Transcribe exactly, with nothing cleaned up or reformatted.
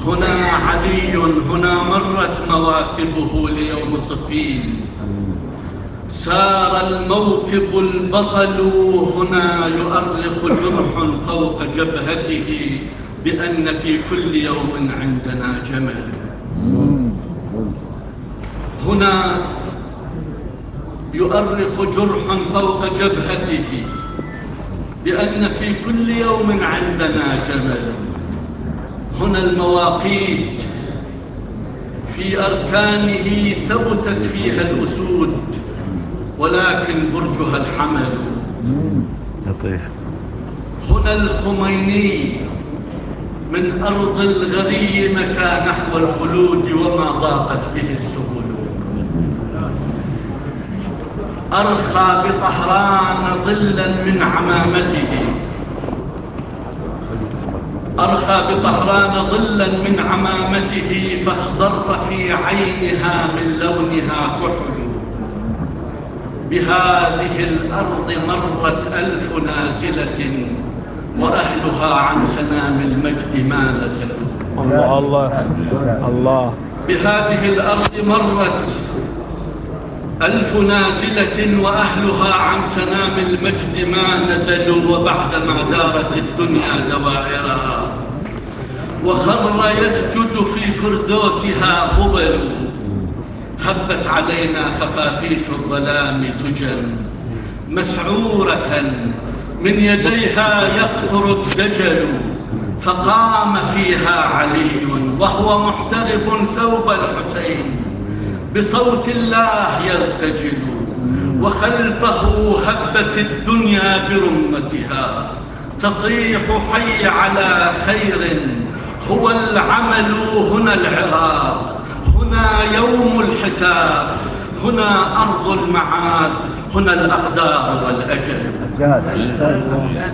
هنا علي، هنا مرت مواكبه ليوم صفين. سار الموكب البطل، هنا يؤرخ جرح فوق جبهته بأن في كل يوم عندنا جمل. هنا يؤرخ جرح فوق جبهته بأن في كل يوم عندنا جمل. هنا المواقيت في أركانه ثبتت فيها الأسود، ولكن برجها الحمل. لطيف. هنا الخميني من أرض الغري مشى نحو الخلود وما ضاقت به السبل. أرخى بطهران ظلا من عمامته، أرخى بطهران ظلا من عمامته، فاخضر في عينها من لونها كحل. بهذه الأرض مرت ألف نازلة، وأهلها عن سنام المجد ما نزلوا. الله الله الله. بهذه الأرض مرت ألف نازلة، وأهلها عن سنام المجد ما نزلوا. وبعدما دارت الدنيا دوائرها وخر يسجد في فردوسها قبل، هبت علينا خفافيش الظلام تجل. مسعورة من يديها يقطر الدجل، فقام فيها علي وهو محترب ثوب الحسين بصوت الله يرتجل. وخلفه هبت الدنيا برمتها تصيح حي على خير، هو العمل هنا العراق، هنا يوم الحساب، هنا أرض المعاد، هنا الأقدار والأجل.